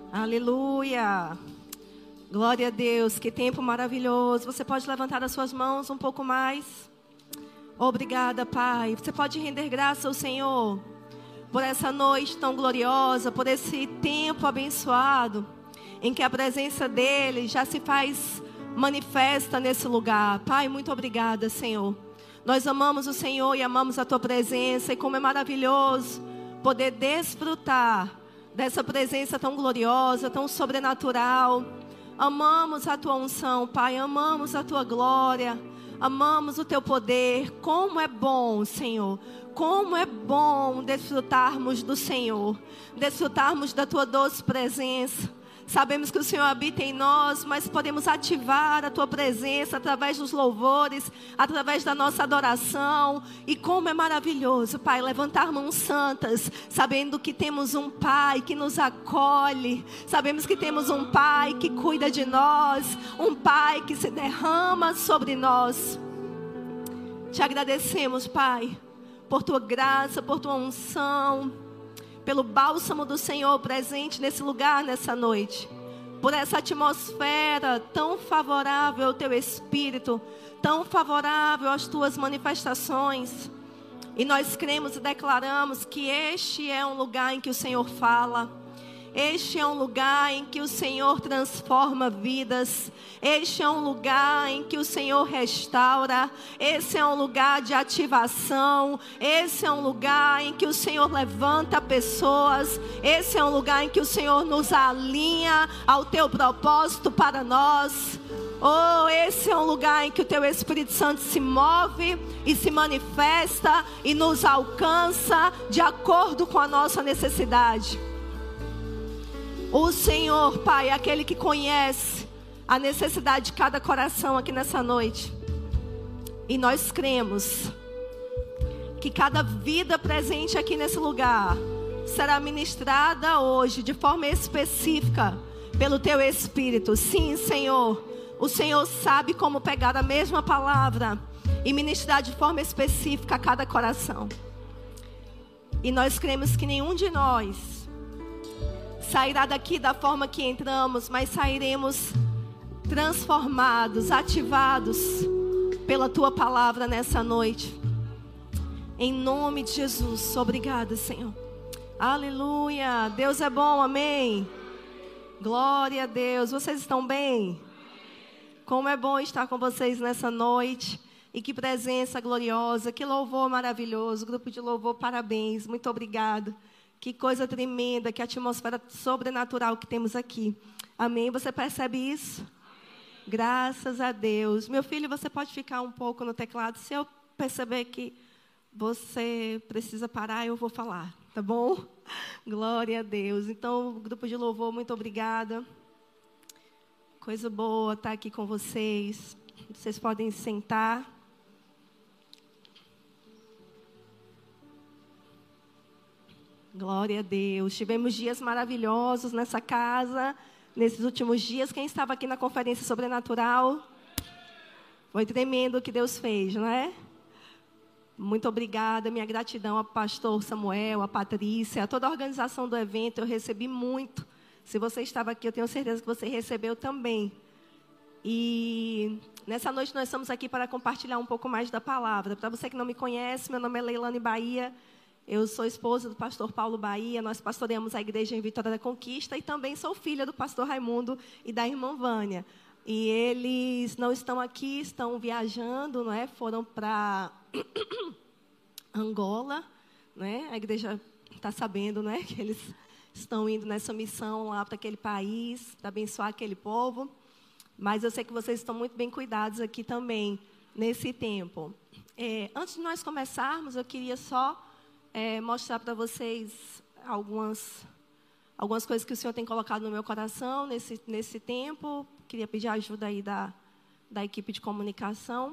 Aleluia. Glória a Deus, que tempo maravilhoso. Você pode levantar as suas mãos um pouco mais. Obrigada, Pai. Você pode render graça ao Senhor por essa noite tão gloriosa, por esse tempo abençoado, em que a presença dEle já se faz manifesta nesse lugar. Pai, muito obrigada, Senhor. Nós amamos o Senhor e amamos a Tua presença, e como é maravilhoso poder desfrutar dessa presença tão gloriosa, tão sobrenatural. Amamos a Tua unção, Pai, amamos a Tua glória, amamos o Teu poder. Como é bom, Senhor, como é bom desfrutarmos do Senhor, desfrutarmos da Tua doce presença. Sabemos que o Senhor habita em nós, mas podemos ativar a Tua presença através dos louvores, através da nossa adoração. E como é maravilhoso, Pai, levantar mãos santas, sabendo que temos um Pai que nos acolhe. Sabemos que temos um Pai que cuida de nós, um Pai que se derrama sobre nós. Te agradecemos, Pai, por Tua graça, por Tua unção, pelo bálsamo do Senhor presente nesse lugar, nessa noite, por essa atmosfera tão favorável ao Teu Espírito, tão favorável às Tuas manifestações. E nós cremos e declaramos que este é um lugar em que o Senhor fala, este é um lugar em que o Senhor transforma vidas, este é um lugar em que o Senhor restaura, esse é um lugar de ativação, esse é um lugar em que o Senhor levanta pessoas, esse é um lugar em que o Senhor nos alinha ao Teu propósito para nós. Oh, esse é um lugar em que o Teu Espírito Santo se move e se manifesta e nos alcança de acordo com a nossa necessidade. O Senhor, Pai, é aquele que conhece a necessidade de cada coração aqui nessa noite. E nós cremos que cada vida presente aqui nesse lugar será ministrada hoje de forma específica pelo Teu Espírito. Sim, Senhor, o Senhor sabe como pegar a mesma palavra e ministrar de forma específica a cada coração. E nós cremos que nenhum de nós sairá daqui da forma que entramos, mas sairemos transformados, ativados pela Tua palavra nessa noite. Em nome de Jesus, obrigada, Senhor. Aleluia, Deus é bom, amém. Glória a Deus, vocês estão bem? Como é bom estar com vocês nessa noite. E que presença gloriosa, que louvor maravilhoso. Grupo de louvor, parabéns, muito obrigado. Que coisa tremenda, que atmosfera sobrenatural que temos aqui. Amém? Você percebe isso? Amém. Graças a Deus. Meu filho, você pode ficar um pouco no teclado. Se eu perceber que você precisa parar, eu vou falar. Tá bom? Glória a Deus. Então, grupo de louvor, muito obrigada. Coisa boa estar aqui com vocês. Vocês podem sentar. Glória a Deus. Tivemos dias maravilhosos nessa casa, nesses últimos dias. Quem estava aqui na conferência sobrenatural? Foi tremendo o que Deus fez, não é? Muito obrigada, minha gratidão ao pastor Samuel, a Patrícia, a toda a organização do evento. Eu recebi muito. Se você estava aqui, eu tenho certeza que você recebeu também. E nessa noite nós estamos aqui para compartilhar um pouco mais da palavra. Para você que não me conhece, meu nome é Leilane Bahia. Eu sou esposa do pastor Paulo Bahia, nós pastoreamos a igreja em Vitória da Conquista e também sou filha do pastor Raimundo e da irmã Vânia. E eles não estão aqui, estão viajando, não é? Foram para Angola, né? A igreja está sabendo, né? Que eles estão indo nessa missão lá para aquele país, para abençoar aquele povo. Mas eu sei que vocês estão muito bem cuidados aqui também, nesse tempo. Antes de nós começarmos, eu queria só mostrar para vocês algumas coisas que o Senhor tem colocado no meu coração nesse tempo. Queria pedir a ajuda aí da equipe de comunicação.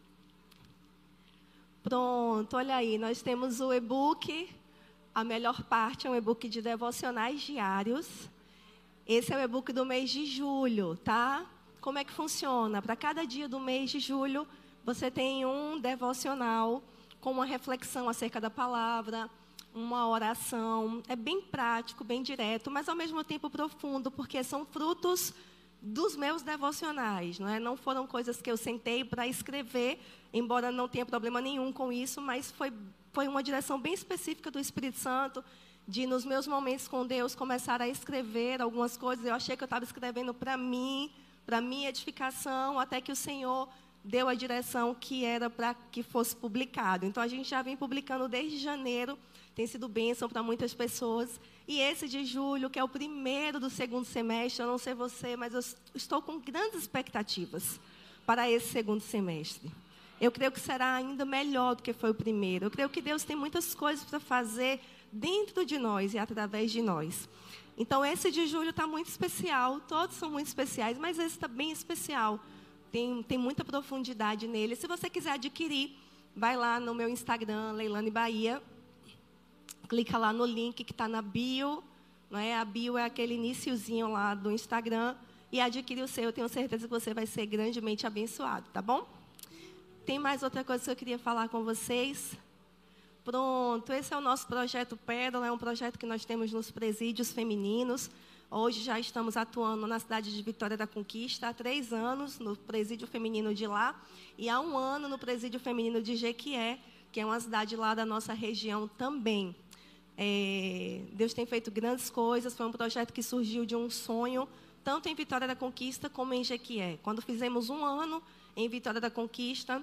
Pronto, olha aí, nós temos o e-book. A melhor parte é um e-book de devocionais diários. Esse é o e-book do mês de julho, tá? Como é que funciona? Para cada dia do mês de julho, você tem um devocional com uma reflexão acerca da palavra, uma oração. É bem prático, bem direto, mas ao mesmo tempo profundo, porque são frutos dos meus devocionais, não é? Não foram coisas que eu sentei para escrever, embora não tenha problema nenhum com isso, mas foi uma direção bem específica do Espírito Santo, de nos meus momentos com Deus começar a escrever algumas coisas. Eu achei que eu estava escrevendo para mim, para minha edificação, até que o Senhor deu a direção que era para que fosse publicado. Então, a gente já vem publicando desde janeiro, tem sido bênção para muitas pessoas. E esse de julho, que é o primeiro do segundo semestre, eu não sei você, mas eu estou com grandes expectativas para esse segundo semestre. Eu creio que será ainda melhor do que foi o primeiro. Eu creio que Deus tem muitas coisas para fazer dentro de nós e através de nós. Então, esse de julho está muito especial, todos são muito especiais, mas esse está bem especial. Tem muita profundidade nele. Se você quiser adquirir, vai lá no meu Instagram, Leilane Bahia. Clica lá no link que está na bio. Não é? A bio é aquele iniciozinho lá do Instagram. E adquire o seu. Eu tenho certeza que você vai ser grandemente abençoado, tá bom? Tem mais outra coisa que eu queria falar com vocês? Pronto, esse é o nosso projeto Pérola. É um projeto que nós temos nos presídios femininos. Hoje já estamos atuando na cidade de Vitória da Conquista, há 3 anos no presídio feminino de lá, e há 1 ano no presídio feminino de Jequié, que é uma cidade lá da nossa região também. Deus tem feito grandes coisas, foi um projeto que surgiu de um sonho, tanto em Vitória da Conquista como em Jequié. Quando fizemos 1 ano em Vitória da Conquista,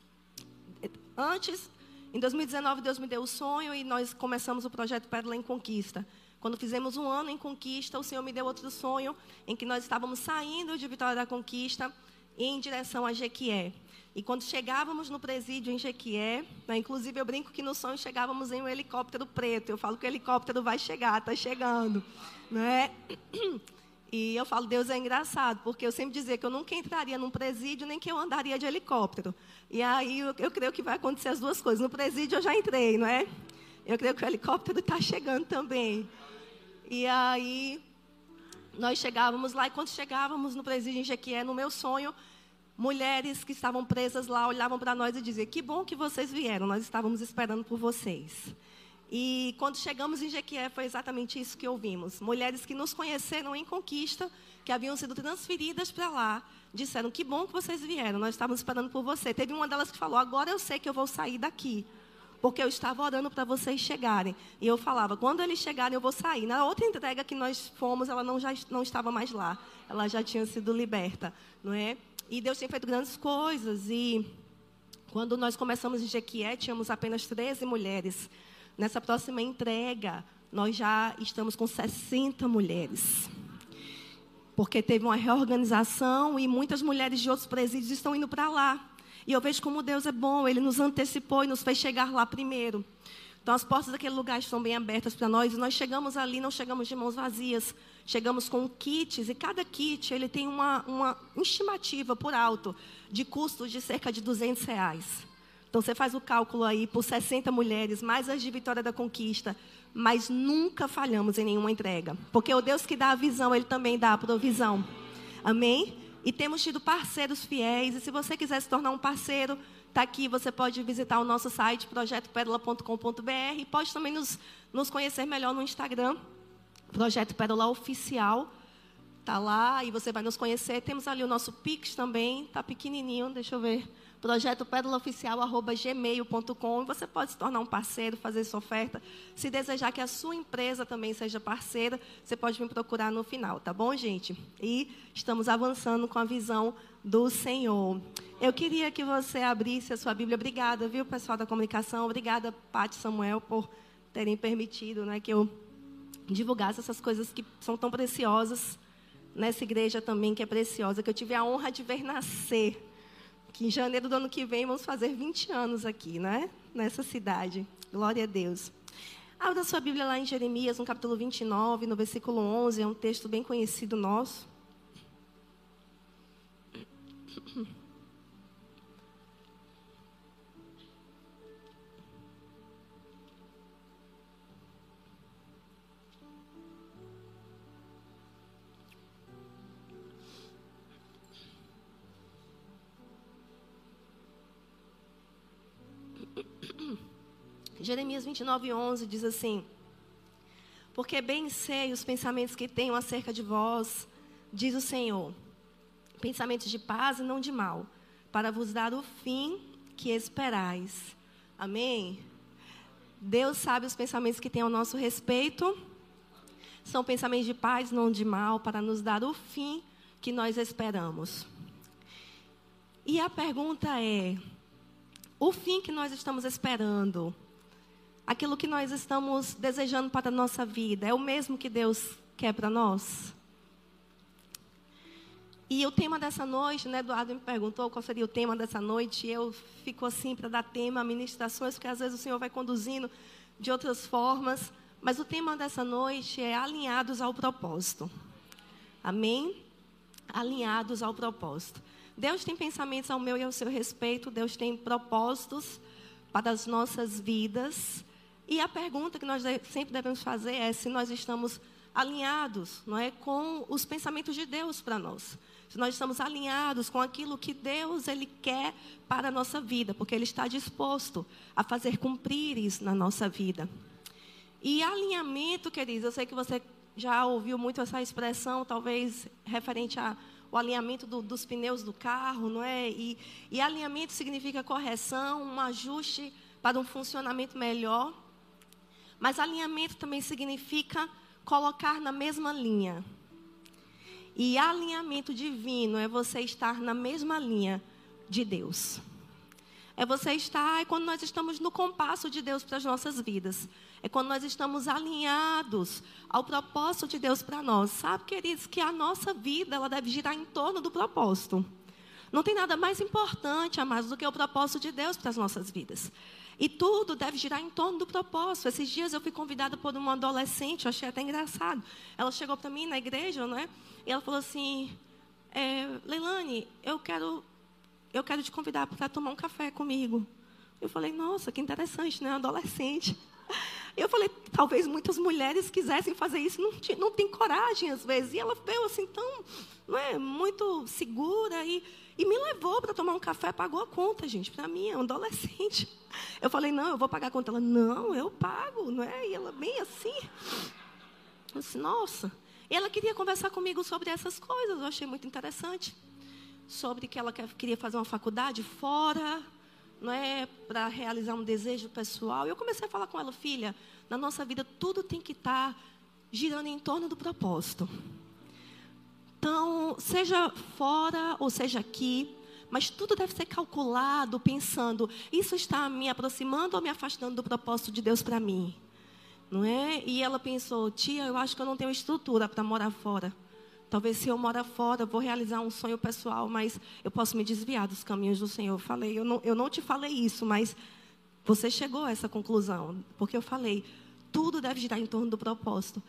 em 2019 Deus me deu o sonho e nós começamos o projeto Pérola em Conquista. Quando fizemos 1 ano em Conquista, o Senhor me deu outro sonho, em que nós estávamos saindo de Vitória da Conquista em direção a Jequié. E quando chegávamos no presídio em Jequié, né, inclusive eu brinco que no sonho chegávamos em um helicóptero preto. Eu falo que o helicóptero vai chegar, está chegando. Né? E eu falo, Deus é engraçado, porque eu sempre dizia que eu nunca entraria num presídio, nem que eu andaria de helicóptero. E aí eu creio que vai acontecer as duas coisas. No presídio eu já entrei, não é? Eu creio que o helicóptero está chegando também. E aí, nós chegávamos lá, e quando chegávamos no presídio em Jequié, no meu sonho, mulheres que estavam presas lá olhavam para nós e diziam, que bom que vocês vieram, nós estávamos esperando por vocês. E quando chegamos em Jequié, foi exatamente isso que ouvimos. Mulheres que nos conheceram em Conquista, que haviam sido transferidas para lá, disseram, que bom que vocês vieram, nós estávamos esperando por você. Teve uma delas que falou, agora eu sei que eu vou sair daqui, porque eu estava orando para vocês chegarem. E eu falava, quando eles chegarem, eu vou sair. Na outra entrega que nós fomos, ela não estava mais lá. Ela já tinha sido liberta, não é? E Deus tem feito grandes coisas. E quando nós começamos em Jequié, tínhamos apenas 13 mulheres. Nessa próxima entrega, nós já estamos com 60 mulheres. Porque teve uma reorganização e muitas mulheres de outros presídios estão indo para lá. E eu vejo como Deus é bom, Ele nos antecipou e nos fez chegar lá primeiro. Então, as portas daquele lugar estão bem abertas para nós. E nós chegamos ali, não chegamos de mãos vazias. Chegamos com kits, e cada kit ele tem uma estimativa por alto de custos de cerca de R$200. Então, você faz o cálculo aí por 60 mulheres, mais as de Vitória da Conquista. Mas nunca falhamos em nenhuma entrega. Porque o Deus que dá a visão, Ele também dá a provisão. Amém? E temos tido parceiros fiéis. E se você quiser se tornar um parceiro, está aqui. Você pode visitar o nosso site, projetoperola.com.br. E pode também nos conhecer melhor no Instagram, Projeto Pérola Oficial. Está lá e você vai nos conhecer. Temos ali o nosso Pix também. Está pequenininho, deixa eu ver. projetoperolaoficial@gmail.com. Você pode se tornar um parceiro, fazer sua oferta. Se desejar que a sua empresa também seja parceira, você pode me procurar no final, tá bom, gente? E estamos avançando com a visão do Senhor. Eu queria que você abrisse a sua Bíblia. Obrigada, viu, pessoal da comunicação? Obrigada, Paty e Samuel, por terem permitido, né, que eu divulgasse essas coisas que são tão preciosas nessa igreja também, que é preciosa, que eu tive a honra de ver nascer. Que em janeiro do ano que vem vamos fazer 20 anos aqui, né? Nessa cidade. Glória a Deus. Abra sua Bíblia lá em Jeremias, no capítulo 29, no versículo 11. É um texto bem conhecido nosso. Jeremias 29:11 diz assim: porque bem sei os pensamentos que tenho acerca de vós, diz o Senhor, pensamentos de paz e não de mal, para vos dar o fim que esperais. Amém? Deus sabe os pensamentos que tem ao nosso respeito. São pensamentos de paz, não de mal, para nos dar o fim que nós esperamos. E a pergunta é: o fim que nós estamos esperando, aquilo que nós estamos desejando para a nossa vida, é o mesmo que Deus quer para nós? E o tema dessa noite, né, Eduardo me perguntou qual seria o tema dessa noite, e eu fico assim para dar tema a ministrações, porque às vezes o Senhor vai conduzindo de outras formas, mas o tema dessa noite é alinhados ao propósito. Amém? Alinhados ao propósito. Deus tem pensamentos ao meu e ao seu respeito, Deus tem propósitos para as nossas vidas, e a pergunta que nós sempre devemos fazer é se nós estamos alinhados, não é, com os pensamentos de Deus para nós. Se nós estamos alinhados com aquilo que Deus Ele quer para a nossa vida, porque Ele está disposto a fazer cumprir isso na nossa vida. E alinhamento, queridos, eu sei que você já ouviu muito essa expressão, talvez referente ao alinhamento dos pneus do carro, não é? E alinhamento significa correção, um ajuste para um funcionamento melhor. Mas alinhamento também significa colocar na mesma linha. E alinhamento divino é você estar na mesma linha de Deus. É você estar, é quando nós estamos no compasso de Deus para as nossas vidas. É quando nós estamos alinhados ao propósito de Deus para nós. Sabe, queridos, que a nossa vida ela deve girar em torno do propósito. Não tem nada mais importante, amados, do que o propósito de Deus para as nossas vidas. E tudo deve girar em torno do propósito. Esses dias eu fui convidada por uma adolescente, eu achei até engraçado. Ela chegou para mim na igreja, não é? E ela falou assim: Leilane, eu quero te convidar para tomar um café comigo. Eu falei: nossa, que interessante, né? Adolescente. Eu falei: talvez muitas mulheres quisessem fazer isso, não tem coragem às vezes. E ela veio assim tão, não é, muito segura e me levou para tomar um café, pagou a conta, gente. Para mim, é um adolescente. Eu falei: não, eu vou pagar a conta. Ela: não, eu pago, não é? E ela bem assim. Eu disse: nossa. E ela queria conversar comigo sobre essas coisas, eu achei muito interessante. Sobre que ela queria fazer uma faculdade fora, não é, para realizar um desejo pessoal. E eu comecei a falar com ela: filha, na nossa vida tudo tem que estar girando em torno do propósito. Então, seja fora ou seja aqui, mas tudo deve ser calculado, pensando: isso está me aproximando ou me afastando do propósito de Deus para mim? Não é? E ela pensou: tia, eu acho que eu não tenho estrutura para morar fora. Talvez se eu morar fora, eu vou realizar um sonho pessoal, mas eu posso me desviar dos caminhos do Senhor. Eu falei: eu não te falei isso, mas você chegou a essa conclusão. Porque eu falei: tudo deve girar em torno do propósito.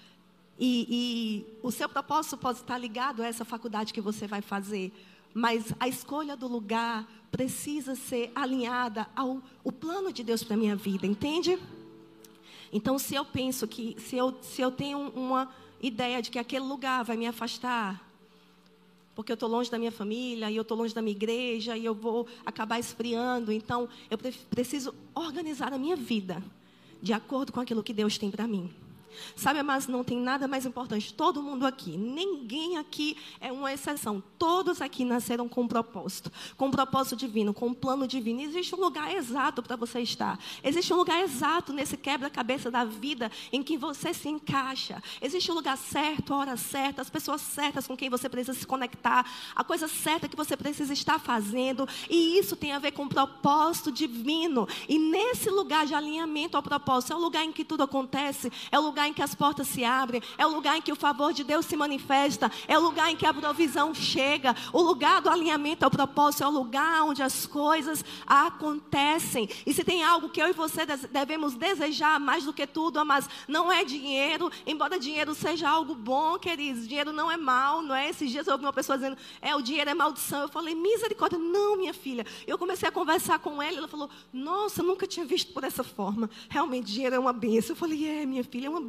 E o seu propósito pode estar ligado a essa faculdade que você vai fazer, mas a escolha do lugar precisa ser alinhada ao plano de Deus para a minha vida, entende? Então, se eu penso que, se eu tenho uma ideia de que aquele lugar vai me afastar, porque eu estou longe da minha família, e eu estou longe da minha igreja, e eu vou acabar esfriando, então eu preciso organizar a minha vida de acordo com aquilo que Deus tem para mim. Sabe, mas não tem nada mais importante. Todo mundo aqui, ninguém aqui é uma exceção. Todos aqui nasceram com um propósito divino, com um plano divino. Existe um lugar exato para você estar. Existe um lugar exato nesse quebra-cabeça da vida em que você se encaixa. Existe um lugar certo, a hora certa, as pessoas certas com quem você precisa se conectar, a coisa certa que você precisa estar fazendo. E isso tem a ver com propósito divino. E nesse lugar de alinhamento ao propósito, é o lugar em que tudo acontece, é o lugar em que as portas se abrem, é o lugar em que o favor de Deus se manifesta, é o lugar em que a provisão chega. O lugar do alinhamento ao propósito é o lugar onde as coisas acontecem. E se tem algo que eu e você devemos desejar mais do que tudo, mas não é dinheiro, embora dinheiro seja algo bom, queridos, dinheiro não é mal, não é? Esses dias eu ouvi uma pessoa dizendo: o dinheiro é maldição. Eu falei: misericórdia, não, minha filha. Eu comecei a conversar com ela, ela falou: nossa, eu nunca tinha visto por essa forma, realmente dinheiro é uma bênção. Eu falei: minha filha, é uma bênção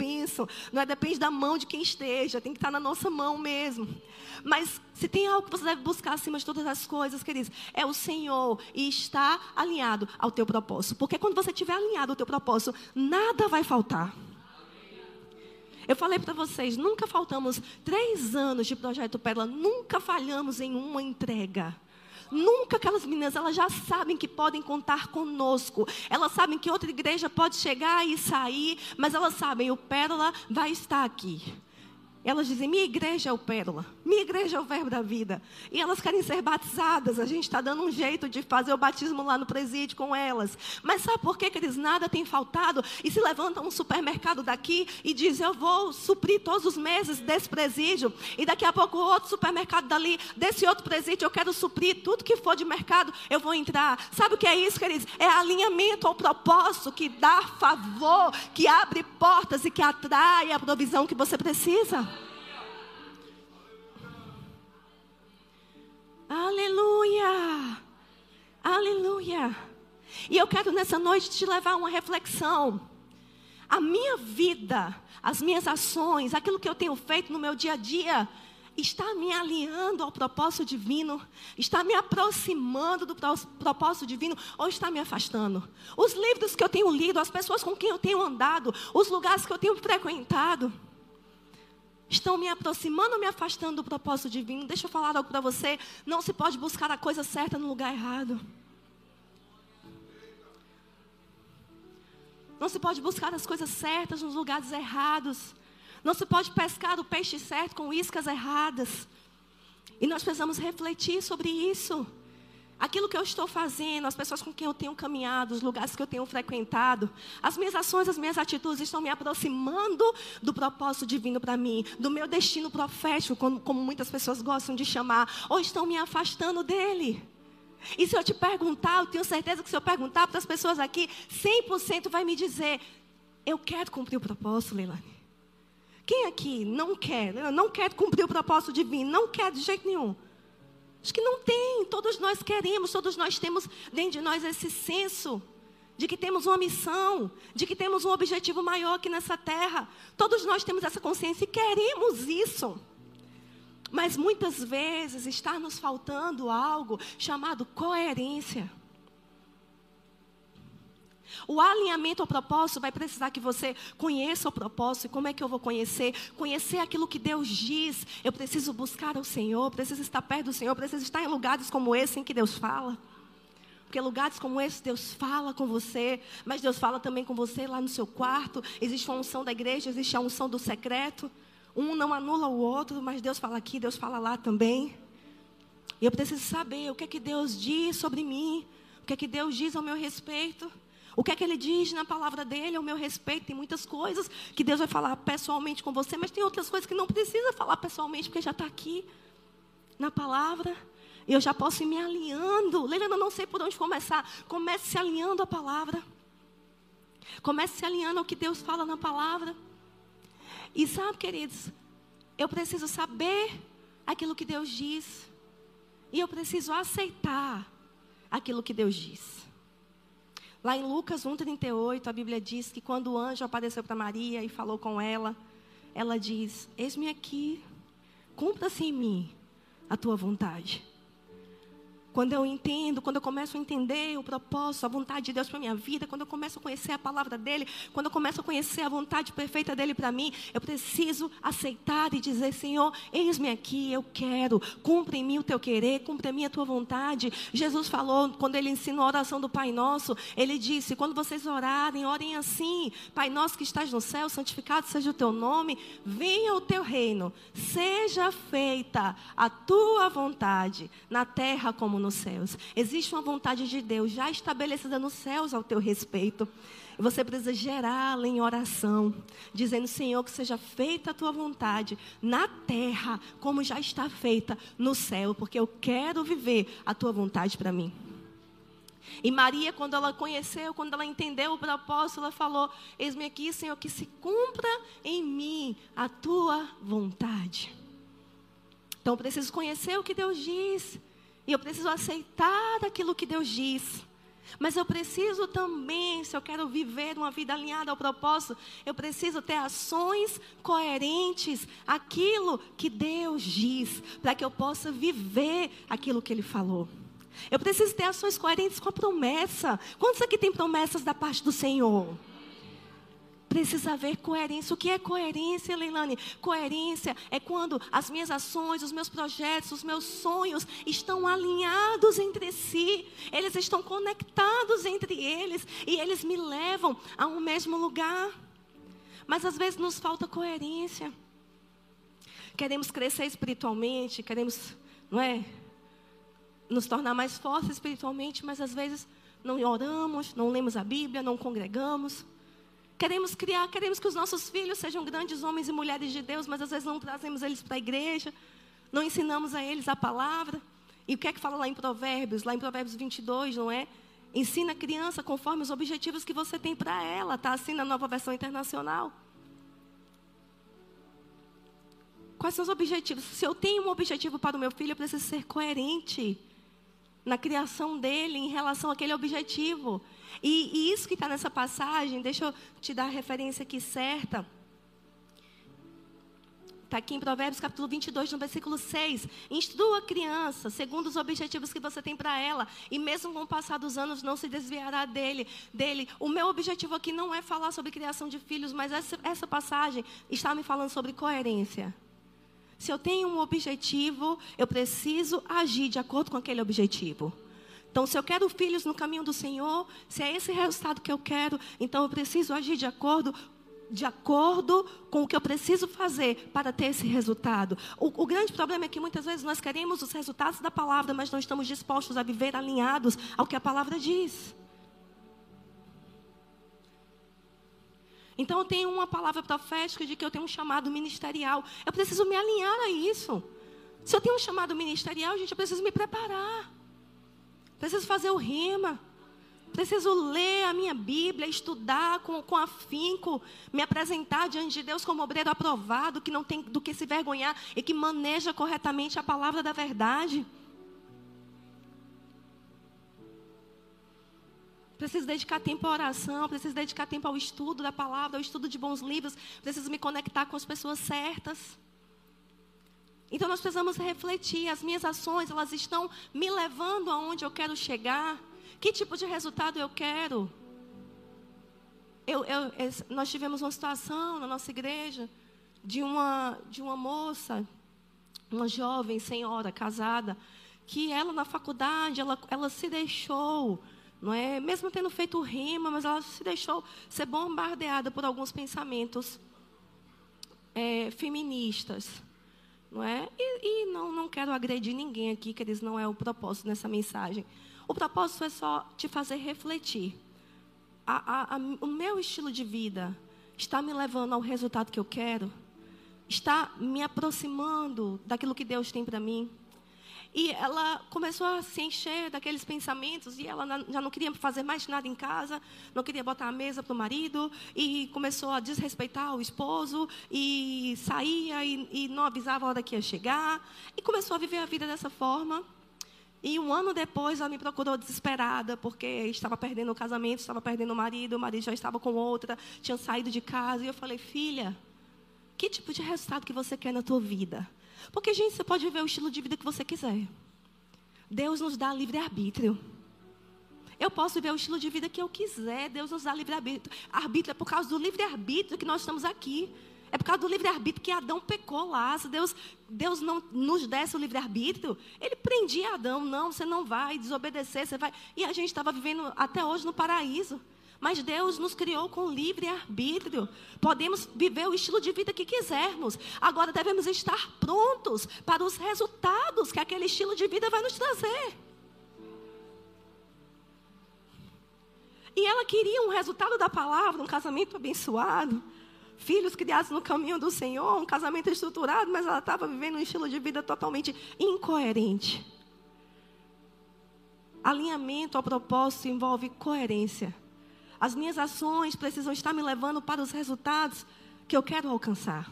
bênção. Não depende da mão de quem esteja, tem que estar na nossa mão mesmo. Mas se tem algo que você deve buscar acima de todas as coisas, queridos, é o Senhor e estar alinhado ao teu propósito. Porque quando você estiver alinhado ao teu propósito, nada vai faltar. Eu falei para vocês, nunca faltamos 3 anos de Projeto Pérola, nunca falhamos em uma entrega. Nunca aquelas meninas, elas já sabem que podem contar conosco. Elas sabem que outra igreja pode chegar e sair, mas elas sabem, o Pérola vai estar aqui. Elas dizem, minha igreja é o Pérola, minha igreja é o Verbo da Vida. E elas querem ser batizadas, a gente está dando um jeito de fazer o batismo lá no presídio com elas. Mas sabe por quê, queridos? Nada tem faltado. E se levanta um supermercado daqui e diz, eu vou suprir todos os meses desse presídio. E daqui a pouco outro supermercado dali, desse outro presídio, eu quero suprir tudo que for de mercado, eu vou entrar. Sabe o que é isso, queridos? É alinhamento ao propósito que dá favor, que abre portas e que atrai a provisão que você precisa. Aleluia, aleluia. E eu quero nessa noite te levar a uma reflexão. A minha vida, as minhas ações, aquilo que eu tenho feito no meu dia a dia, está me alinhando ao propósito divino? Está me aproximando do propósito divino? Ou está me afastando? Os livros que eu tenho lido, as pessoas com quem eu tenho andado, os lugares que eu tenho frequentado, estão me aproximando ou me afastando do propósito divino? Deixa eu falar algo para você. Não se pode buscar a coisa certa no lugar errado. Não se pode buscar as coisas certas nos lugares errados. Não se pode pescar o peixe certo com iscas erradas. E nós precisamos refletir sobre isso. Aquilo que eu estou fazendo, as pessoas com quem eu tenho caminhado, os lugares que eu tenho frequentado, as minhas ações, as minhas atitudes estão me aproximando do propósito divino para mim, do meu destino profético, como muitas pessoas gostam de chamar, ou estão me afastando dele. E se eu te perguntar, eu tenho certeza que se eu perguntar para as pessoas aqui, 100% vai me dizer, eu quero cumprir o propósito, Leilane. Quem aqui não quer cumprir o propósito divino, não quer de jeito nenhum? Acho que não tem, todos nós queremos, todos nós temos dentro de nós esse senso de que temos uma missão, de que temos um objetivo maior aqui nessa terra. Todos nós temos essa consciência e queremos isso. Mas muitas vezes está nos faltando algo chamado coerência. O alinhamento ao propósito vai precisar que você conheça o propósito. E como é que eu vou conhecer? Conhecer aquilo que Deus diz. Eu preciso buscar o Senhor, preciso estar perto do Senhor, preciso estar em lugares como esse em que Deus fala. Porque lugares como esse, Deus fala com você, mas Deus fala também com você lá no seu quarto. Existe uma unção da igreja, existe a unção do secreto. Um não anula o outro, mas Deus fala aqui, Deus fala lá também. E eu preciso saber o que é que Deus diz sobre mim, o que é que Deus diz ao meu respeito. O que é que Ele diz na palavra dEle ao meu respeito? Tem muitas coisas que Deus vai falar pessoalmente com você, mas tem outras coisas que não precisa falar pessoalmente, porque já está aqui na palavra. E eu já posso ir me alinhando. Leilane, eu não sei por onde começar. Comece se alinhando à palavra. Comece se alinhando ao que Deus fala na palavra. E sabe, queridos, eu preciso saber aquilo que Deus diz. E eu preciso aceitar aquilo que Deus diz. Lá em Lucas 1,38, a Bíblia diz que quando o anjo apareceu para Maria e falou com ela, ela diz, eis-me aqui, cumpra-se em mim a tua vontade. Quando eu entendo, quando eu começo a entender o propósito, a vontade de Deus para a minha vida, quando eu começo a conhecer a palavra dEle, quando eu começo a conhecer a vontade perfeita dEle para mim, eu preciso aceitar e dizer, Senhor, eis-me aqui, eu quero, cumpre em mim o teu querer, cumpre em mim a tua vontade. Jesus falou, quando Ele ensinou a oração do Pai Nosso, Ele disse, quando vocês orarem, orem assim, Pai Nosso que estás no céu, santificado seja o teu nome, venha o teu reino, seja feita a tua vontade, na terra como nos céus. Existe uma vontade de Deus já estabelecida nos céus ao teu respeito. E você precisa gerá-la em oração, dizendo, Senhor, que seja feita a tua vontade na terra, como já está feita no céu, porque eu quero viver a tua vontade para mim. E Maria, quando ela conheceu, quando ela entendeu o propósito, ela falou, eis-me aqui, Senhor, que se cumpra em mim a tua vontade. Então, eu preciso conhecer o que Deus diz. E eu preciso aceitar aquilo que Deus diz. Mas eu preciso também, se eu quero viver uma vida alinhada ao propósito, eu preciso ter ações coerentes àquilo que Deus diz, para que eu possa viver aquilo que Ele falou. Eu preciso ter ações coerentes com a promessa. Quantos aqui tem promessas da parte do Senhor? Precisa haver coerência. O que é coerência, Leilane? Coerência é quando as minhas ações, os meus projetos, os meus sonhos estão alinhados entre si. Eles estão conectados entre eles e eles me levam a um mesmo lugar. Mas às vezes nos falta coerência. Queremos crescer espiritualmente, queremos, não é, nos tornar mais fortes espiritualmente, mas às vezes não oramos, não lemos a Bíblia, não congregamos. Queremos que os nossos filhos sejam grandes homens e mulheres de Deus, mas às vezes não trazemos eles para a igreja, não ensinamos a eles a palavra. E o que é que fala lá em Provérbios? Lá em Provérbios 22, não é? Ensina a criança conforme os objetivos que você tem para ela. Está assim na Nova Versão Internacional. Quais são os objetivos? Se eu tenho um objetivo para o meu filho, eu preciso ser coerente na criação dele em relação àquele objetivo. E isso que está nessa passagem, deixa eu te dar a referência aqui certa. Está aqui em Provérbios capítulo 22, no versículo 6. Instrua a criança segundo os objetivos que você tem para ela. E mesmo com o passar dos anos, não se desviará dele. O meu objetivo aqui não é falar sobre criação de filhos, mas essa passagem está me falando sobre coerência. Se eu tenho um objetivo, eu preciso agir de acordo com aquele objetivo. Então, se eu quero filhos no caminho do Senhor, se é esse resultado que eu quero, então eu preciso agir de acordo com o que eu preciso fazer para ter esse resultado. O grande problema é que muitas vezes nós queremos os resultados da palavra, mas não estamos dispostos a viver alinhados ao que a palavra diz. Então, eu tenho uma palavra profética de que eu tenho um chamado ministerial. Eu preciso me alinhar a isso. Se eu tenho um chamado ministerial, gente, eu preciso me preparar. Preciso fazer o rema. Preciso ler a minha Bíblia, estudar com afinco, me apresentar diante de Deus como obreiro aprovado, que não tem do que se vergonhar e que maneja corretamente a palavra da verdade. Preciso dedicar tempo à oração, preciso dedicar tempo ao estudo da palavra, ao estudo de bons livros, preciso me conectar com as pessoas certas. Então nós precisamos refletir, as minhas ações, elas estão me levando aonde eu quero chegar? Que tipo de resultado eu quero? Nós tivemos uma situação na nossa igreja de uma moça, uma jovem senhora casada, que ela na faculdade, ela se deixou, não é? Mesmo tendo feito o rema, mas ela se deixou ser bombardeada por alguns pensamentos feministas. Não é? E não quero agredir ninguém aqui, que eles não é o propósito dessa mensagem. O propósito é só te fazer refletir. O meu estilo de vida está me levando ao resultado que eu quero? Está me aproximando daquilo que Deus tem para mim? E ela começou a se encher daqueles pensamentos e ela já não queria fazer mais nada em casa, não queria botar a mesa para o marido e começou a desrespeitar o esposo e saía e não avisava a hora que ia chegar e começou a viver a vida dessa forma. E um ano depois ela me procurou desesperada porque estava perdendo o casamento, estava perdendo o marido já estava com outra, tinha saído de casa e eu falei: filha, que tipo de resultado que você quer na tua vida? Porque, gente, você pode viver o estilo de vida que você quiser. Deus nos dá livre-arbítrio. Eu posso viver o estilo de vida que eu quiser. Deus nos dá livre-arbítrio. Arbítrio é por causa do livre-arbítrio que nós estamos aqui. É por causa do livre-arbítrio que Adão pecou lá. Se Deus não nos desse o livre-arbítrio, Ele prendia Adão. Não, você não vai desobedecer, você vai. E a gente estava vivendo até hoje no paraíso. Mas Deus nos criou com livre-arbítrio. Podemos viver o estilo de vida que quisermos. Agora devemos estar prontos para os resultados que aquele estilo de vida vai nos trazer. E ela queria um resultado da palavra, um casamento abençoado, filhos criados no caminho do Senhor, um casamento estruturado, mas ela estava vivendo um estilo de vida totalmente incoerente. Alinhamento ao propósito envolve coerência. As minhas ações precisam estar me levando para os resultados que eu quero alcançar.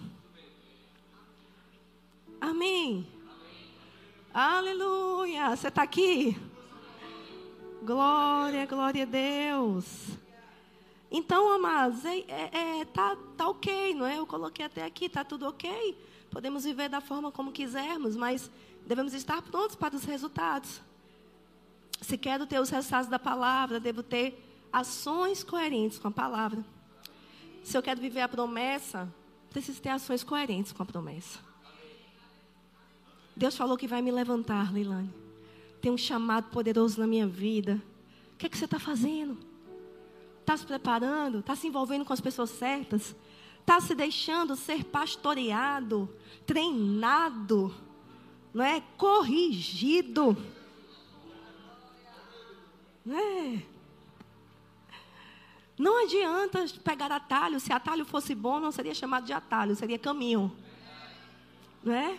Amém. Aleluia. Você está aqui? Glória, glória a Deus. Então, amados, tá ok, não é? Eu coloquei até aqui, tá tudo ok. Podemos viver da forma como quisermos, mas devemos estar prontos para os resultados. Se quero ter os resultados da palavra, devo ter ações coerentes com a palavra. Se eu quero viver a promessa, preciso ter ações coerentes com a promessa. Deus falou que vai me levantar, Leilane. Tem um chamado poderoso na minha vida. O que é que você está fazendo? Está se preparando? Está se envolvendo com as pessoas certas? Está se deixando ser pastoreado, treinado, não é? Corrigido. Não é? Não adianta pegar atalho. Se atalho fosse bom, não seria chamado de atalho, seria caminho. Não é?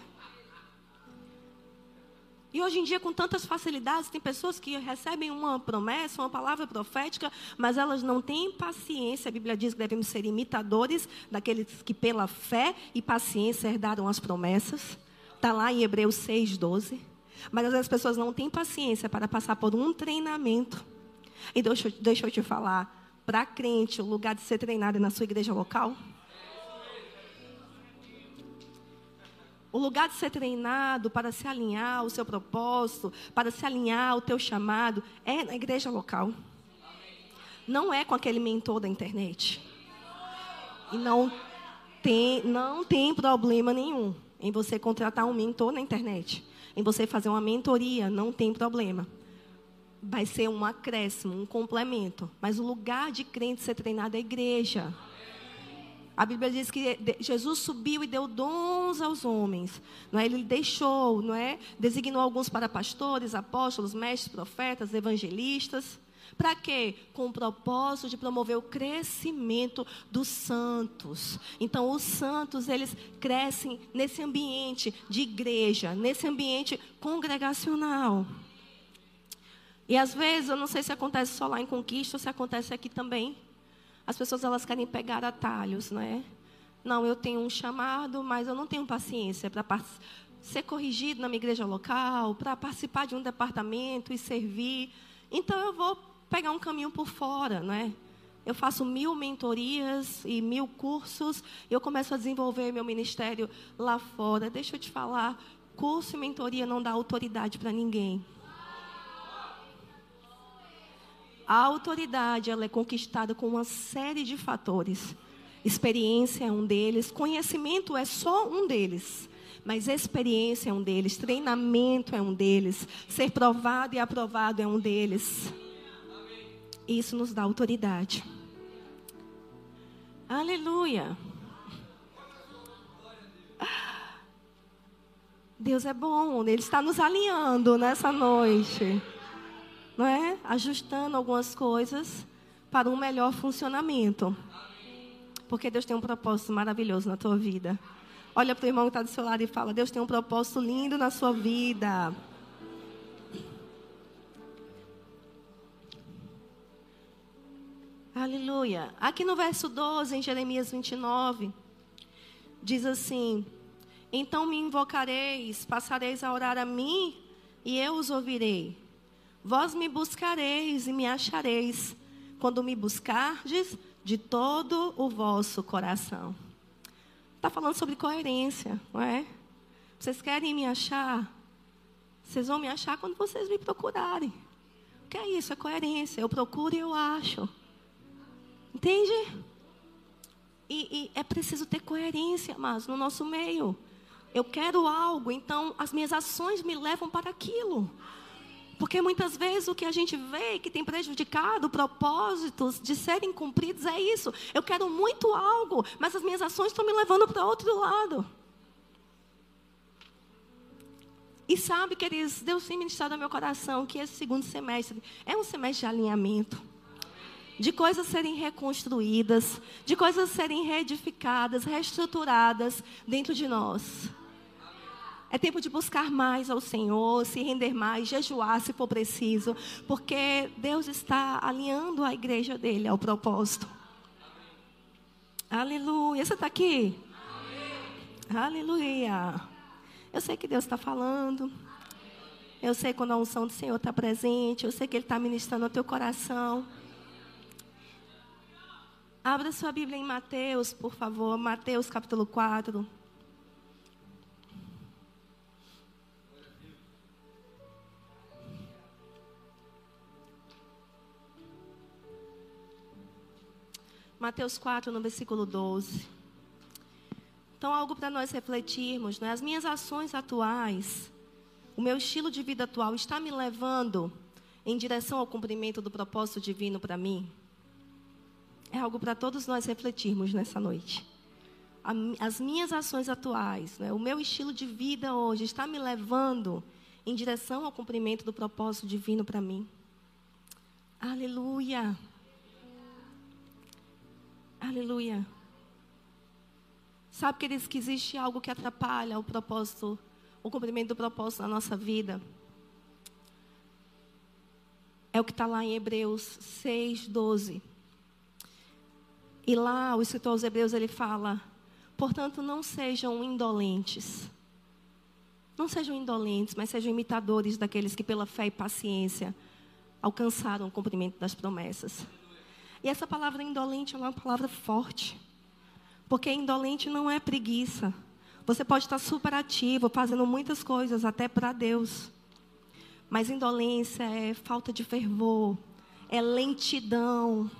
E hoje em dia, com tantas facilidades, tem pessoas que recebem uma promessa, uma palavra profética, mas elas não têm paciência. A Bíblia diz que devemos ser imitadores daqueles que pela fé e paciência herdaram as promessas. Está lá em Hebreus 6:12. Mas às vezes as pessoas não têm paciência para passar por um treinamento. E deixa eu te falar, para crente, o lugar de ser treinado é na sua igreja local. O lugar de ser treinado para se alinhar ao seu propósito, para se alinhar ao teu chamado, é na igreja local. Não é com aquele mentor da internet. E não tem problema nenhum em você contratar um mentor na internet. Em você fazer uma mentoria, não tem problema. Vai ser um acréscimo, um complemento. Mas o lugar de crente ser treinado é a igreja. A Bíblia diz que Jesus subiu e deu dons aos homens. Não é? Ele deixou, não é? Designou alguns para pastores, apóstolos, mestres, profetas, evangelistas. Para quê? Com o propósito de promover o crescimento dos santos. Então, os santos, eles crescem nesse ambiente de igreja, nesse ambiente congregacional. E às vezes, eu não sei se acontece só lá em Conquista ou se acontece aqui também. As pessoas, elas querem pegar atalhos, não é? Não, eu tenho um chamado, mas eu não tenho paciência para ser corrigido na minha igreja local, para participar de um departamento e servir. Então, eu vou pegar um caminho por fora, não é? Eu faço 1000 mentorias e 1000 cursos. Eu começo a desenvolver meu ministério lá fora. Deixa eu te falar, curso e mentoria não dá autoridade para ninguém. A autoridade, ela é conquistada com uma série de fatores. Experiência é um deles, conhecimento é só um deles. Mas experiência é um deles, treinamento é um deles, ser provado e aprovado é um deles. Isso nos dá autoridade. Aleluia. Deus é bom, Ele está nos alinhando nessa noite. Não é? Ajustando algumas coisas para um melhor funcionamento. Porque Deus tem um propósito maravilhoso na tua vida. Olha para o irmão que está do seu lado e fala: Deus tem um propósito lindo na sua vida. Aleluia. Aqui no verso 12, em Jeremias 29, diz assim: então me invocareis, passareis a orar a mim, e eu os ouvirei. Vós me buscareis e me achareis, quando me buscardes de todo o vosso coração. Está falando sobre coerência, não é? Vocês querem me achar? Vocês vão me achar quando vocês me procurarem. O que é isso? É coerência. Eu procuro e eu acho. Entende? E é preciso ter coerência, mas no nosso meio. Eu quero algo, então as minhas ações me levam para aquilo. Porque muitas vezes o que a gente vê que tem prejudicado propósitos de serem cumpridos é isso. Eu quero muito algo, mas as minhas ações estão me levando para outro lado. E sabe, queridos, Deus tem ministrado ao meu coração que esse segundo semestre é um semestre de alinhamento. De coisas serem reconstruídas, de coisas serem reedificadas, reestruturadas dentro de nós. É tempo de buscar mais ao Senhor, se render mais, jejuar se for preciso, porque Deus está alinhando a igreja dele ao propósito. Aleluia. Você está aqui? Aleluia. Eu sei que Deus está falando. Eu sei quando a unção do Senhor está presente. Eu sei que Ele está ministrando ao teu coração. Abra sua Bíblia em Mateus, por favor. Mateus capítulo 4. Mateus 4, no versículo 12. Então, algo para nós refletirmos, né? As minhas ações atuais, o meu estilo de vida atual está me levando em direção ao cumprimento do propósito divino para mim? É algo para todos nós refletirmos nessa noite. As minhas ações atuais, né? O meu estilo de vida hoje está me levando em direção ao cumprimento do propósito divino para mim? Aleluia! Aleluia. Sabe, queridos, que existe algo que atrapalha o propósito, o cumprimento do propósito na nossa vida? É o que está lá em Hebreus 6, 12. E lá, o escritor aos Hebreus, ele fala: portanto, não sejam indolentes. Não sejam indolentes, mas sejam imitadores daqueles que pela fé e paciência alcançaram o cumprimento das promessas. E essa palavra indolente é uma palavra forte. Porque indolente não é preguiça. Você pode estar super ativo, fazendo muitas coisas, até para Deus. Mas indolência é falta de fervor, é lentidão.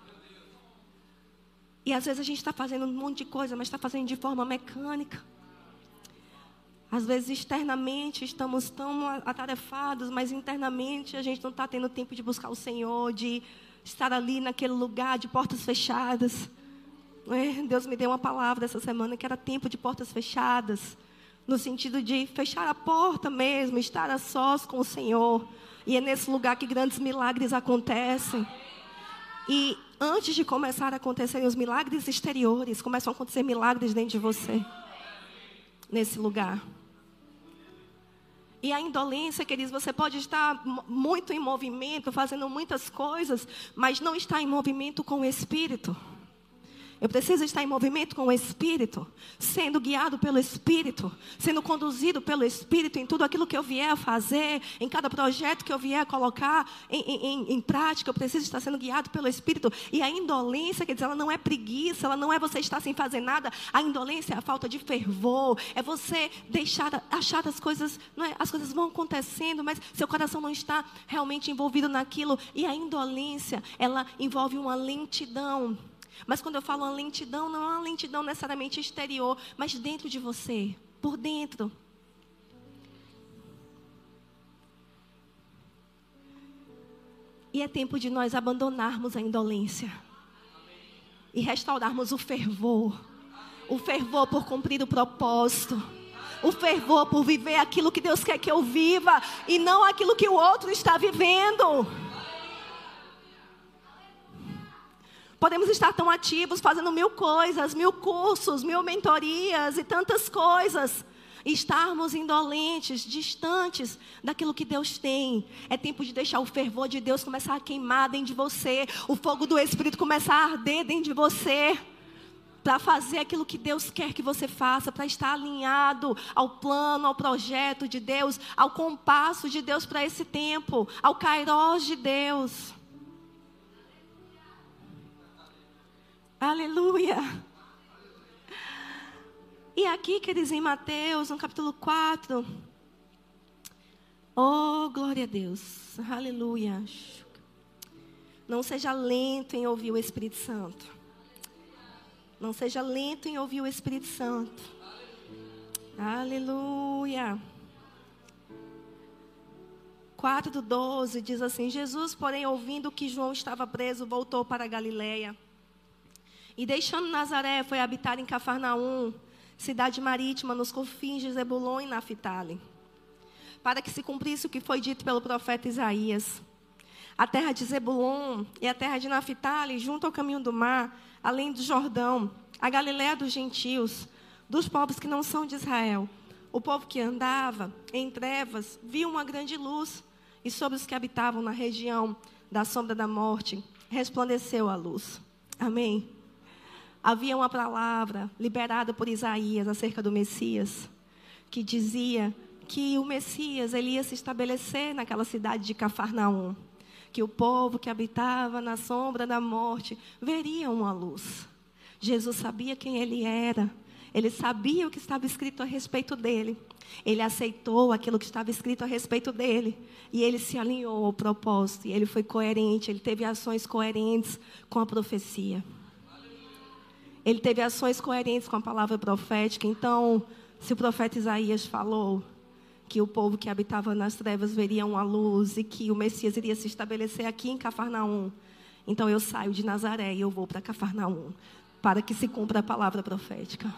E às vezes a gente está fazendo um monte de coisa, mas está fazendo de forma mecânica. Às vezes externamente estamos tão atarefados, mas internamente a gente não está tendo tempo de buscar o Senhor, de estar ali naquele lugar de portas fechadas. Deus me deu uma palavra essa semana que era tempo de portas fechadas, no sentido de fechar a porta mesmo, estar a sós com o Senhor. E é nesse lugar que grandes milagres acontecem. E antes de começar a acontecerem os milagres exteriores, começam a acontecer milagres dentro de você, nesse lugar. E a indolência, queridos, você pode estar muito em movimento, fazendo muitas coisas, mas não está em movimento com o Espírito. Eu preciso estar em movimento com o Espírito, sendo guiado pelo Espírito, sendo conduzido pelo Espírito em tudo aquilo que eu vier a fazer, em cada projeto que eu vier a colocar em prática. Eu preciso estar sendo guiado pelo Espírito. E a indolência, quer dizer, ela não é preguiça, ela não é você estar sem fazer nada. A indolência é a falta de fervor, é você achar as coisas, não é? As coisas vão acontecendo, mas seu coração não está realmente envolvido naquilo. E a indolência, ela envolve uma lentidão. Mas quando eu falo uma lentidão, não é uma lentidão necessariamente exterior, mas dentro de você, por dentro. E é tempo de nós abandonarmos a indolência e restaurarmos o fervor por cumprir o propósito, o fervor por viver aquilo que Deus quer que eu viva e não aquilo que o outro está vivendo. Podemos estar tão ativos, fazendo 1000 coisas, 1000 cursos, 1000 mentorias e tantas coisas. E estarmos indolentes, distantes daquilo que Deus tem. É tempo de deixar o fervor de Deus começar a queimar dentro de você. O fogo do Espírito começar a arder dentro de você. Para fazer aquilo que Deus quer que você faça. Para estar alinhado ao plano, ao projeto de Deus. Ao compasso de Deus para esse tempo. Ao kairós de Deus. Aleluia. E aqui, queridos, em Mateus, no capítulo 4. Oh, glória a Deus. Aleluia. Não seja lento em ouvir o Espírito Santo. Não seja lento em ouvir o Espírito Santo. Aleluia. 4:12 diz assim: Jesus, porém, ouvindo que João estava preso, voltou para a Galileia. E deixando Nazaré, foi habitar em Cafarnaum, cidade marítima, nos confins de Zebulon e Naftali, para que se cumprisse o que foi dito pelo profeta Isaías. A terra de Zebulon e a terra de Naftali, junto ao caminho do mar, além do Jordão, a Galileia dos gentios, dos povos que não são de Israel. O povo que andava em trevas viu uma grande luz, e sobre os que habitavam na região da sombra da morte, resplandeceu a luz. Amém. Havia uma palavra liberada por Isaías acerca do Messias, que dizia que o Messias ele ia se estabelecer naquela cidade de Cafarnaum. Que o povo que habitava na sombra da morte veria uma luz. Jesus sabia quem ele era. Ele sabia o que estava escrito a respeito dele. Ele aceitou aquilo que estava escrito a respeito dele. E ele se alinhou ao propósito. E ele foi coerente. Ele teve ações coerentes com a profecia. Ele teve ações coerentes com a palavra profética. Então, se o profeta Isaías falou que o povo que habitava nas trevas veria uma luz e que o Messias iria se estabelecer aqui em Cafarnaum, então eu saio de Nazaré e eu vou para Cafarnaum, para que se cumpra a palavra profética.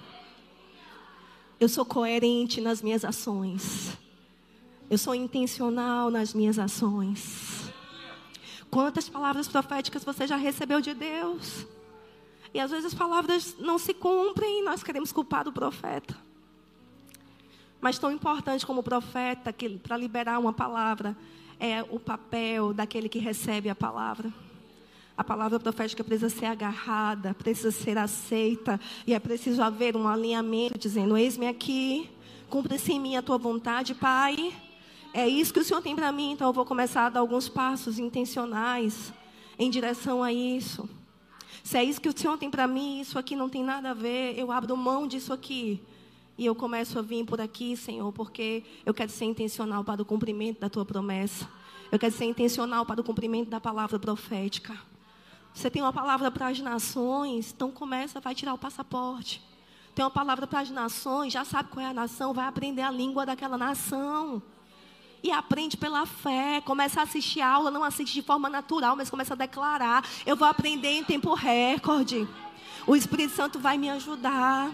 Eu sou coerente nas minhas ações. Eu sou intencional nas minhas ações. Quantas palavras proféticas você já recebeu de Deus? E às vezes as palavras não se cumprem e nós queremos culpar o profeta. Mas tão importante como o profeta, que para liberar uma palavra, é o papel daquele que recebe a palavra. A palavra profética precisa ser agarrada, precisa ser aceita. E é preciso haver um alinhamento, dizendo, eis-me aqui, cumpre-se em mim a tua vontade, Pai. É isso que o Senhor tem para mim, então eu vou começar a dar alguns passos intencionais em direção a isso. Se é isso que o Senhor tem para mim, isso aqui não tem nada a ver, eu abro mão disso aqui. E eu começo a vir por aqui, Senhor, porque eu quero ser intencional para o cumprimento da tua promessa. Eu quero ser intencional para o cumprimento da palavra profética. Você tem uma palavra para as nações, então começa, vai tirar o passaporte. Tem uma palavra para as nações, já sabe qual é a nação, vai aprender a língua daquela nação. E aprende pela fé, começa a assistir a aula, não assiste de forma natural, mas começa a declarar. Eu vou aprender em tempo recorde. O Espírito Santo vai me ajudar.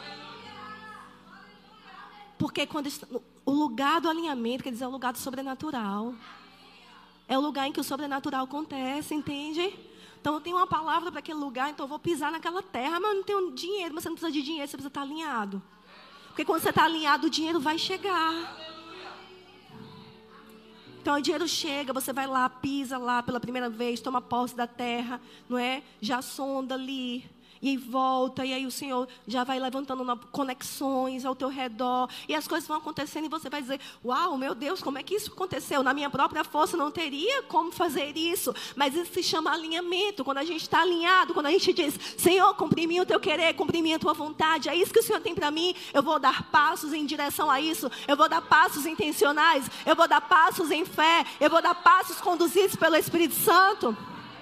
Porque quando o lugar do alinhamento, quer dizer, é o lugar do sobrenatural. É o lugar em que o sobrenatural acontece, entende? Então eu tenho uma palavra para aquele lugar, então eu vou pisar naquela terra, mas eu não tenho dinheiro, mas você não precisa de dinheiro, você precisa estar alinhado. Porque quando você está alinhado, o dinheiro vai chegar. Então o dinheiro chega, você vai lá, pisa lá pela primeira vez, toma posse da terra, não é? Já sonda ali. E aí volta, e aí o Senhor já vai levantando conexões ao teu redor. E as coisas vão acontecendo e você vai dizer, uau, meu Deus, como é que isso aconteceu? Na minha própria força não teria como fazer isso. Mas isso se chama alinhamento. Quando a gente está alinhado, quando a gente diz, Senhor, cumpre em mim o teu querer, cumpre em mim a tua vontade. É isso que o Senhor tem para mim. Eu vou dar passos em direção a isso. Eu vou dar passos intencionais. Eu vou dar passos em fé. Eu vou dar passos conduzidos pelo Espírito Santo.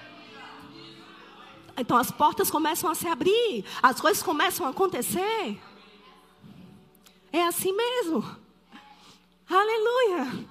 Então as portas começam a se abrir, as coisas começam a acontecer. É assim mesmo. Aleluia.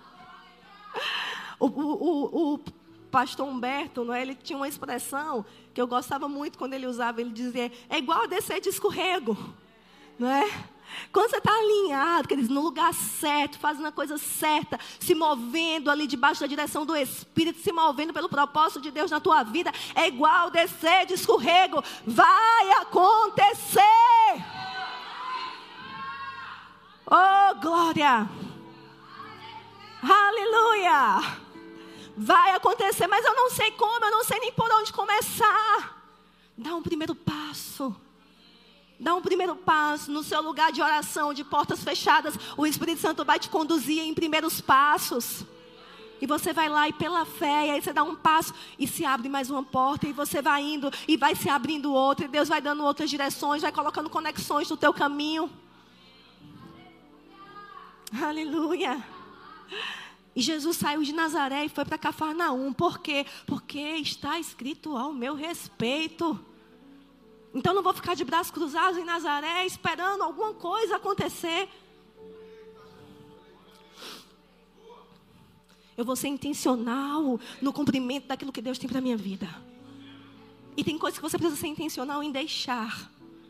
O pastor Humberto, não é? Ele tinha uma expressão que eu gostava muito quando ele usava. Ele dizia, é igual a descer de escorrego, não é? Quando você está alinhado, quer dizer, no lugar certo, fazendo a coisa certa, se movendo ali debaixo da direção do Espírito, se movendo pelo propósito de Deus na tua vida, é igual descer de escorrego, vai acontecer. Oh, glória! Aleluia! Vai acontecer, mas eu não sei como, eu não sei nem por onde começar. Dá um primeiro passo. Dá um primeiro passo no seu lugar de oração, de portas fechadas. O Espírito Santo vai te conduzir em primeiros passos. E você vai lá e pela fé, e aí você dá um passo e se abre mais uma porta. E você vai indo e vai se abrindo outra. E Deus vai dando outras direções, vai colocando conexões no teu caminho. Aleluia. E Jesus saiu de Nazaré e foi para Cafarnaum. Por quê? Porque está escrito ao meu respeito. Então não vou ficar de braços cruzados em Nazaré esperando alguma coisa acontecer. Eu vou ser intencional no cumprimento daquilo que Deus tem para a minha vida. E tem coisas que você precisa ser intencional em deixar.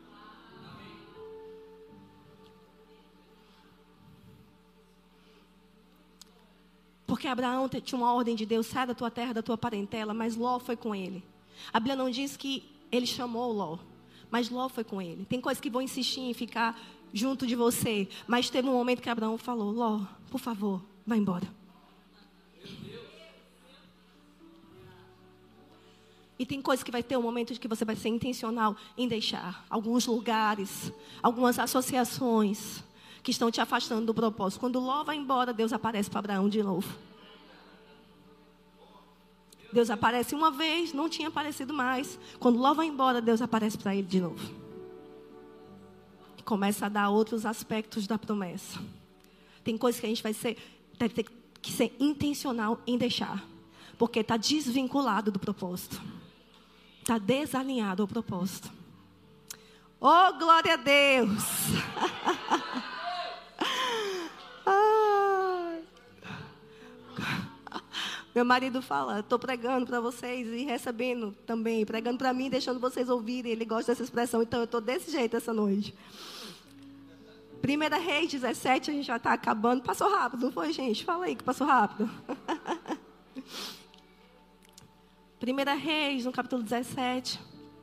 Porque Abraão tinha uma ordem de Deus, sai da tua terra, da tua parentela, mas Ló foi com ele. A Bíblia não diz que ele chamou Ló. Mas Ló foi com ele. Tem coisas que vão insistir em ficar junto de você. Mas teve um momento que Abraão falou, Ló, por favor, vai embora. E tem coisas que vai ter um momento de que você vai ser intencional em deixar. Alguns lugares, algumas associações que estão te afastando do propósito. Quando Ló vai embora, Deus aparece para Abraão de novo. Deus aparece uma vez, não tinha aparecido mais. Quando Ló vai embora, Deus aparece para ele de novo. E começa a dar outros aspectos da promessa. Tem coisas que a gente deve ter que ser intencional em deixar. Porque está desvinculado do propósito. Está desalinhado ao propósito. Oh, glória a Deus! Meu marido fala, estou pregando para vocês e recebendo também, pregando para mim, deixando vocês ouvirem. Ele gosta dessa expressão, então eu estou desse jeito essa noite. 1 Reis 17, a gente já está acabando. Passou rápido, não foi, gente? Fala aí que passou rápido. 1 Reis, no capítulo 17.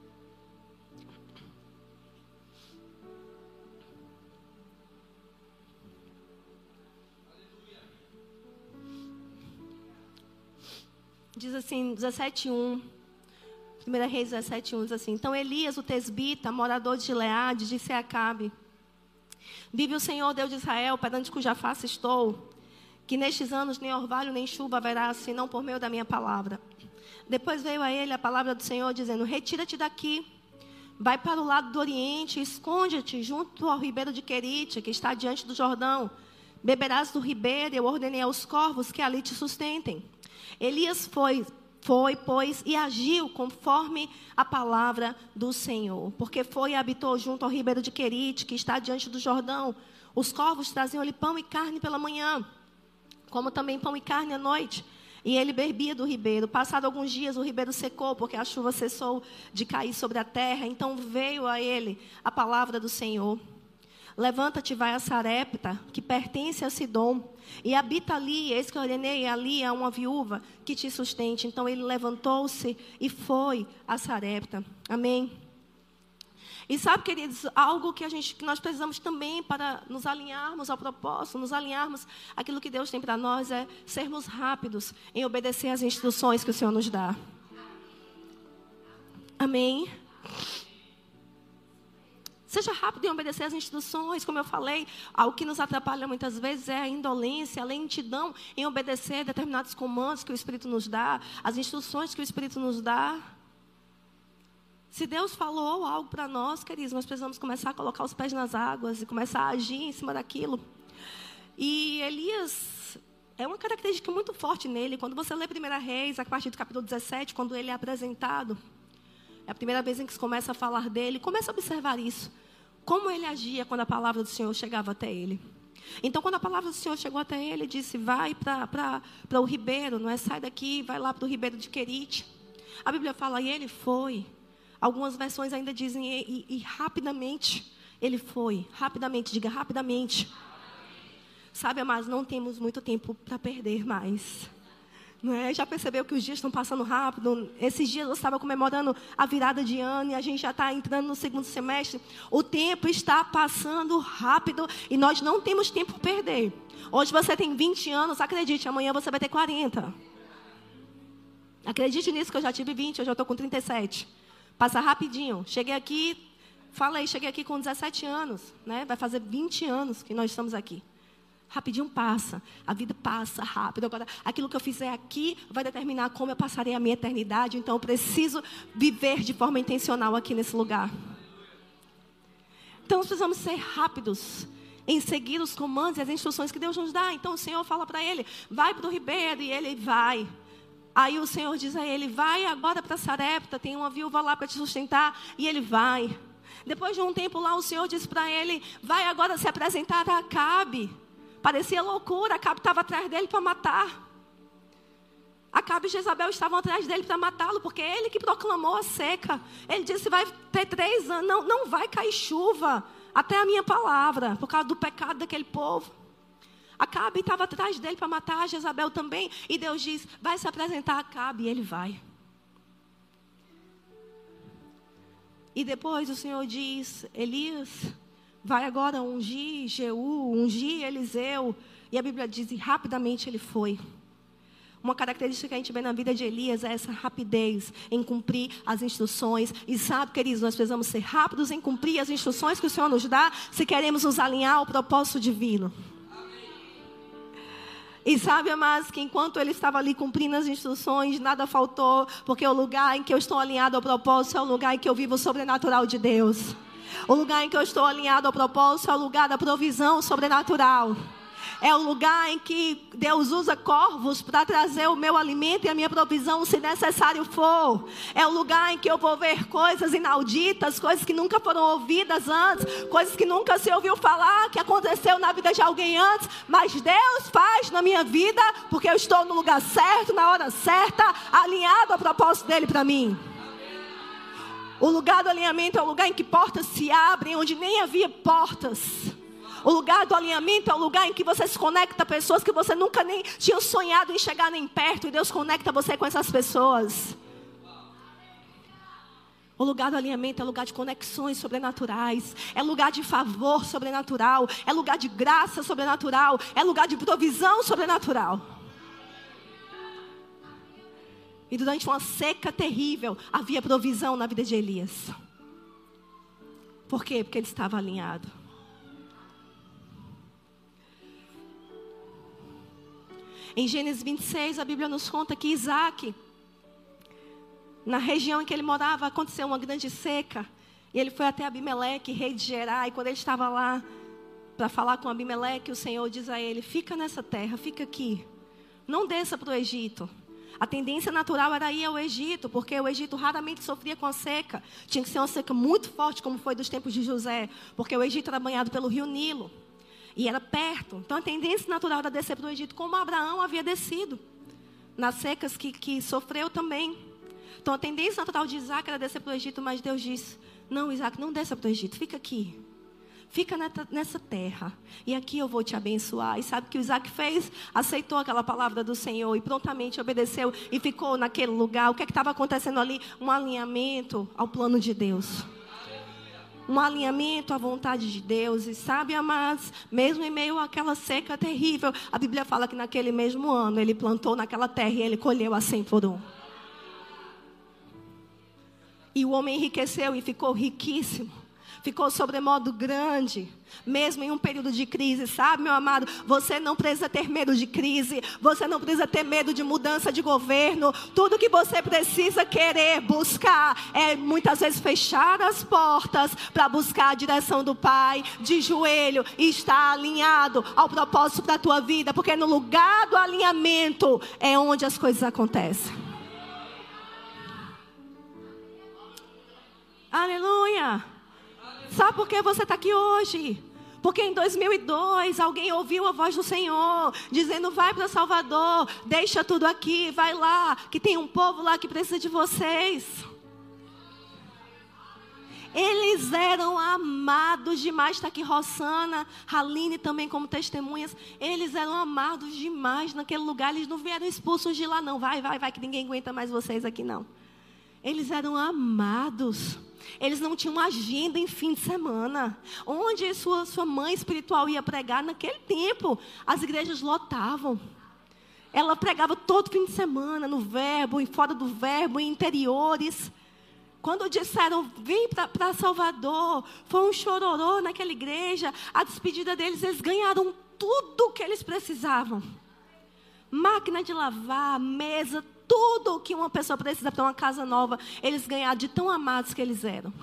Diz assim, 17:1. 1 Reis 17:1 diz assim: Então Elias, o tesbita, morador de Gileade, disse a Acabe: Vive o Senhor, Deus de Israel, perante cuja face estou, que nestes anos nem orvalho nem chuva haverá, senão por meio da minha palavra. Depois veio a ele a palavra do Senhor, dizendo: Retira-te daqui, vai para o lado do oriente, esconde-te junto ao ribeiro de Querite, que está diante do Jordão. Beberás do ribeiro, eu ordenei aos corvos que ali te sustentem. Elias foi, pois, e agiu conforme a palavra do Senhor. Porque foi e habitou junto ao ribeiro de Querite, que está diante do Jordão. Os corvos traziam-lhe pão e carne pela manhã, como também pão e carne à noite. E ele bebia do ribeiro. Passado alguns dias, o ribeiro secou, porque a chuva cessou de cair sobre a terra. Então veio a ele a palavra do Senhor: Levanta-te, vai a Sarepta, que pertence a Sidom, e habita ali. Eis que eu ordenei ali a uma viúva que te sustente. Então ele levantou-se e foi a Sarepta. Amém. E sabe, queridos, algo que nós precisamos também para nos alinharmos ao propósito, nos alinharmos àquilo que Deus tem para nós, é sermos rápidos em obedecer às instruções que o Senhor nos dá. Amém. Seja rápido em obedecer às instruções. Como eu falei, algo que nos atrapalha muitas vezes é a indolência, a lentidão em obedecer determinados comandos que o Espírito nos dá, as instruções que o Espírito nos dá. Se Deus falou algo para nós, queridos, nós precisamos começar a colocar os pés nas águas e começar a agir em cima daquilo. E Elias, é uma característica muito forte nele. Quando você lê 1 Reis, a partir do capítulo 17, quando ele é apresentado, é a primeira vez em que se começa a falar dele. Começa a observar isso. Como ele agia quando a palavra do Senhor chegava até ele. Então, quando a palavra do Senhor chegou até ele, ele disse: vai para o ribeiro, não é? Sai daqui, vai lá para o ribeiro de Querite. A Bíblia fala, e ele foi. Algumas versões ainda dizem, e rapidamente, ele foi. Rapidamente, diga rapidamente. Sabe, amados, não temos muito tempo para perder mais. Não é? Já percebeu que os dias estão passando rápido? Esses dias eu estava comemorando a virada de ano e a gente já está entrando no segundo semestre. O tempo está passando rápido e nós não temos tempo para perder. Hoje você tem 20 anos, acredite, amanhã você vai ter 40. Acredite nisso, que eu já tive 20, hoje eu estou com 37. Passa rapidinho. Cheguei aqui com 17 anos, né? Vai fazer 20 anos que nós estamos aqui. Rapidinho passa, a vida passa rápido. Agora, aquilo que eu fizer aqui vai determinar como eu passarei a minha eternidade. Então, eu preciso viver de forma intencional aqui nesse lugar. Então, nós precisamos ser rápidos em seguir os comandos e as instruções que Deus nos dá. Então, o Senhor fala para ele, vai para o ribeiro, e ele vai. Aí o Senhor diz a ele, vai agora para Sarepta, tem uma viúva lá para te sustentar, e ele vai. Depois de um tempo lá, o Senhor diz para ele, vai agora se apresentar a Acabe. Parecia loucura, Acabe estava atrás dele para matar. Acabe e Jezabel estavam atrás dele para matá-lo, porque é ele que proclamou a seca. Ele disse, vai ter 3 anos, não vai cair chuva, até a minha palavra, por causa do pecado daquele povo. Acabe estava atrás dele para matar, Jezabel também. E Deus diz, vai se apresentar a Acabe, e ele vai. E depois o Senhor diz, Elias, vai agora ungir Jeú, ungir Eliseu. E a Bíblia diz, e rapidamente ele foi. Uma característica que a gente vê na vida de Elias é essa rapidez em cumprir as instruções. E sabe, queridos, nós precisamos ser rápidos em cumprir as instruções que o Senhor nos dá, se queremos nos alinhar ao propósito divino. E sabe, amados, que enquanto ele estava ali cumprindo as instruções, nada faltou, porque o lugar em que eu estou alinhado ao propósito é o lugar em que eu vivo o sobrenatural de Deus. O lugar em que eu estou alinhado ao propósito é o lugar da provisão sobrenatural. É o lugar em que Deus usa corvos para trazer o meu alimento e a minha provisão, se necessário for. É o lugar em que eu vou ver coisas inauditas, coisas que nunca foram ouvidas antes, coisas que nunca se ouviu falar, que aconteceu na vida de alguém antes, mas Deus faz na minha vida, porque eu estou no lugar certo, na hora certa, alinhado ao propósito dele para mim. O lugar do alinhamento é o lugar em que portas se abrem, onde nem havia portas. O lugar do alinhamento é o lugar em que você se conecta a pessoas que você nunca nem tinha sonhado em chegar nem perto. E Deus conecta você com essas pessoas. O lugar do alinhamento é lugar de conexões sobrenaturais. É lugar de favor sobrenatural. É lugar de graça sobrenatural. É lugar de provisão sobrenatural. E durante uma seca terrível, havia provisão na vida de Elias. Por quê? Porque ele estava alinhado. Em Gênesis 26, a Bíblia nos conta que Isaac, na região em que ele morava, aconteceu uma grande seca. E ele foi até Abimeleque, rei de Gerar. E quando ele estava lá para falar com Abimeleque, o Senhor diz a ele: fica nessa terra, fica aqui. Não desça para o Egito. A tendência natural era ir ao Egito, porque o Egito raramente sofria com a seca. Tinha que ser uma seca muito forte, como foi dos tempos de José, porque o Egito era banhado pelo rio Nilo. E era perto. Então a tendência natural era descer para o Egito, como Abraão havia descido. Nas secas que sofreu também. Então a tendência natural de Isaac era descer para o Egito, mas Deus disse: não, Isaac, não desça para o Egito, fica aqui. Fica nessa terra. E aqui eu vou te abençoar. E sabe o que o Isaac fez? Aceitou aquela palavra do Senhor e prontamente obedeceu e ficou naquele lugar. O que estava acontecendo ali? Um alinhamento ao plano de Deus. Um alinhamento à vontade de Deus. E sabe, amados, mesmo em meio àquela seca terrível, a Bíblia fala que naquele mesmo ano ele plantou naquela terra e ele colheu a 100 por 1. E o homem enriqueceu e ficou riquíssimo. Ficou sobremodo grande, mesmo em um período de crise. Sabe, meu amado, você não precisa ter medo de crise. Você não precisa ter medo de mudança de governo. Tudo que você precisa querer buscar é muitas vezes fechar as portas para buscar a direção do Pai, de joelho, e estar alinhado ao propósito da tua vida. Porque no lugar do alinhamento é onde as coisas acontecem. Aleluia! Sabe por que você está aqui hoje? Porque em 2002 alguém ouviu a voz do Senhor dizendo: vai para Salvador, deixa tudo aqui, vai lá, que tem um povo lá que precisa de vocês. Eles eram amados demais. Está aqui Rosana, Haline também como testemunhas. Eles eram amados demais naquele lugar. Eles não vieram expulsos de lá não. Vai, que ninguém aguenta mais vocês aqui não. Eles eram amados. Eles não tinham agenda em fim de semana. Onde sua mãe espiritual ia pregar naquele tempo, as igrejas lotavam. Ela pregava todo fim de semana, no verbo, fora do verbo, em interiores. Quando disseram: vem para Salvador, foi um chororô naquela igreja. A despedida deles, eles ganharam tudo o que eles precisavam. Máquina de lavar, mesa, tudo que uma pessoa precisa para uma casa nova, eles ganharam de tão amados que eles eram.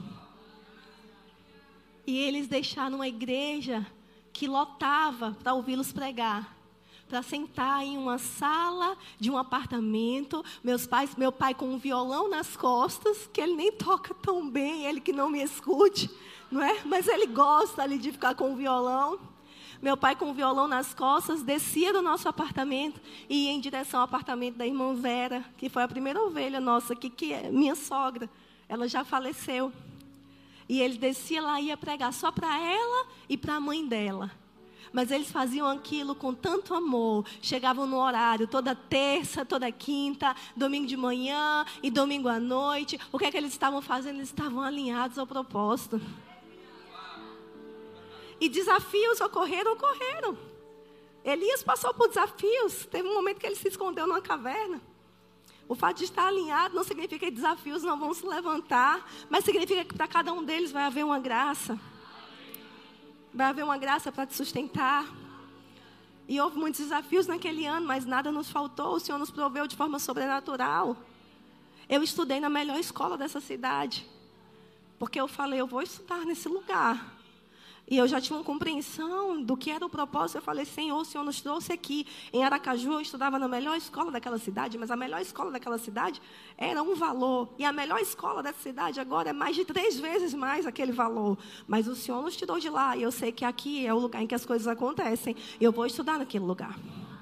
E eles deixaram uma igreja que lotava para ouvi-los pregar, para sentar em uma sala de um apartamento. Meu pai com um violão nas costas, que ele nem toca tão bem, ele que não me escute, não é? Mas ele gosta ali de ficar com o violão. Meu pai com o violão nas costas descia do nosso apartamento e ia em direção ao apartamento da irmã Vera, que foi a primeira ovelha nossa aqui, que é minha sogra. Ela já faleceu. E ele descia lá e ia pregar só para ela e para a mãe dela. Mas eles faziam aquilo com tanto amor. Chegavam no horário, toda terça, toda quinta, domingo de manhã e domingo à noite. O que é que eles estavam fazendo? Eles estavam alinhados ao propósito. E desafios ocorreram. Elias passou por desafios. Teve um momento que ele se escondeu numa caverna. O fato de estar alinhado não significa que desafios não vão se levantar, mas significa que para cada um deles vai haver uma graça. Vai haver uma graça para te sustentar. E houve muitos desafios naquele ano, mas nada nos faltou. O Senhor nos proveu de forma sobrenatural. Eu estudei na melhor escola dessa cidade. Porque eu falei, eu vou estudar nesse lugar. E eu já tinha uma compreensão do que era o propósito. Eu falei, Senhor, o Senhor nos trouxe aqui. Em Aracaju, eu estudava na melhor escola daquela cidade. Mas a melhor escola daquela cidade era um valor. E a melhor escola dessa cidade agora é mais de 3 vezes mais aquele valor. Mas o Senhor nos tirou de lá. E eu sei que aqui é o lugar em que as coisas acontecem. E eu vou estudar naquele lugar.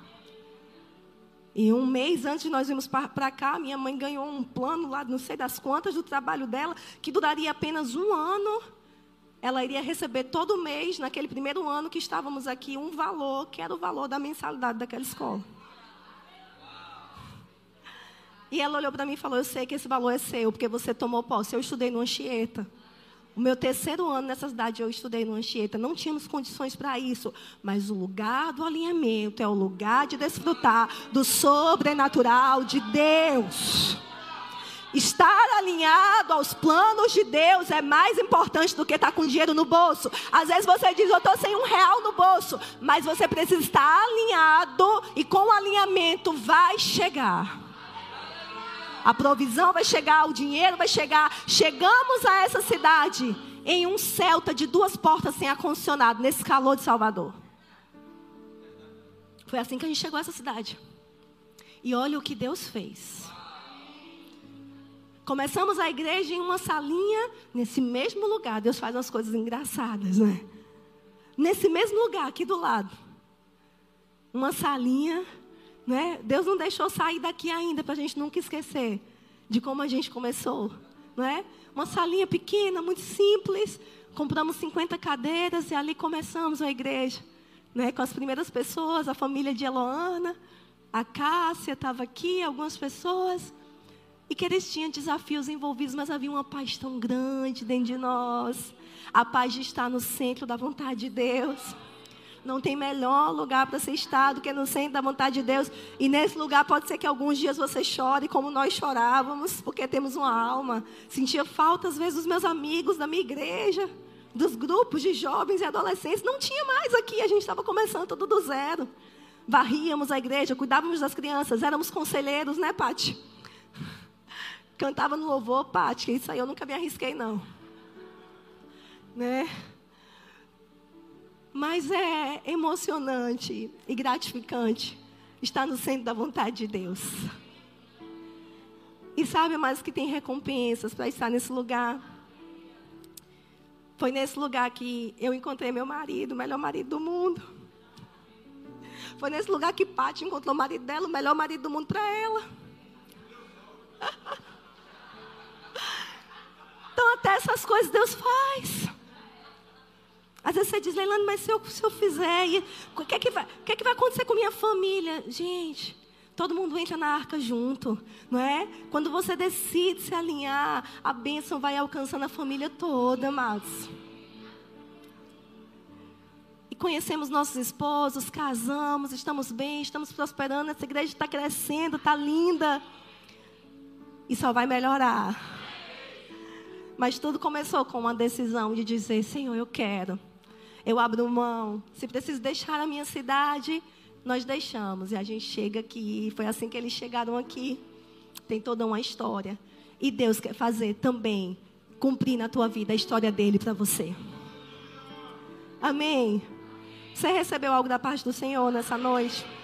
E um mês antes de nós irmos para cá, minha mãe ganhou um plano lá, não sei das quantas, do trabalho dela, que duraria apenas 1 ano. Ela iria receber todo mês, naquele primeiro ano que estávamos aqui, um valor, que era o valor da mensalidade daquela escola. E ela olhou para mim e falou, eu sei que esse valor é seu, porque você tomou posse. Eu estudei no Anchieta. O meu 3º ano nessa cidade eu estudei no Anchieta. Não tínhamos condições para isso. Mas o lugar do alinhamento é o lugar de desfrutar do sobrenatural de Deus. Estar alinhado aos planos de Deus é mais importante do que estar com dinheiro no bolso. Às vezes você diz, eu estou sem R$1 no bolso. Mas você precisa estar alinhado e com o alinhamento vai chegar. A provisão vai chegar, o dinheiro vai chegar. Chegamos a essa cidade em um Celta de 2 portas sem ar-condicionado, nesse calor de Salvador. Foi assim que a gente chegou a essa cidade. E olha o que Deus fez. Começamos a igreja em uma salinha, nesse mesmo lugar. Deus faz umas coisas engraçadas, né? Nesse mesmo lugar, aqui do lado. Uma salinha, né? Deus não deixou sair daqui ainda, para a gente nunca esquecer de como a gente começou, não é? Uma salinha pequena, muito simples. Compramos 50 cadeiras e ali começamos a igreja, né? Com as primeiras pessoas, a família de Eloana, a Cássia estava aqui, algumas pessoas. E que eles tinham desafios envolvidos, mas havia uma paz tão grande dentro de nós. A paz de estar no centro da vontade de Deus. Não tem melhor lugar para se estar do que no centro da vontade de Deus. E nesse lugar pode ser que alguns dias você chore como nós chorávamos, porque temos uma alma. Sentia falta às vezes dos meus amigos, da minha igreja, dos grupos de jovens e adolescentes. Não tinha mais aqui, a gente estava começando tudo do zero. Varríamos a igreja, cuidávamos das crianças, éramos conselheiros, né, Pati? Cantava no louvor, Pati, isso aí eu nunca me arrisquei, não. Né? Mas é emocionante e gratificante estar no centro da vontade de Deus. E sabe mais que tem recompensas para estar nesse lugar. Foi nesse lugar que eu encontrei meu marido, o melhor marido do mundo. Foi nesse lugar que Pati encontrou o marido dela, o melhor marido do mundo para ela. Então até essas coisas Deus faz. Às vezes você diz, Leilane, mas se eu fizer, o que é que vai acontecer com minha família? Gente, todo mundo entra na arca junto, não é? Quando você decide se alinhar, a bênção vai alcançando a família toda, amados. E conhecemos nossos esposos, casamos, estamos bem, estamos prosperando, essa igreja está crescendo, está linda. E só vai melhorar. Mas tudo começou com uma decisão de dizer, Senhor, eu quero. Eu abro mão. Se preciso deixar a minha cidade, nós deixamos. E a gente chega aqui. Foi assim que eles chegaram aqui. Tem toda uma história. E Deus quer fazer também, cumprir na tua vida a história dele para você. Amém? Você recebeu algo da parte do Senhor nessa noite?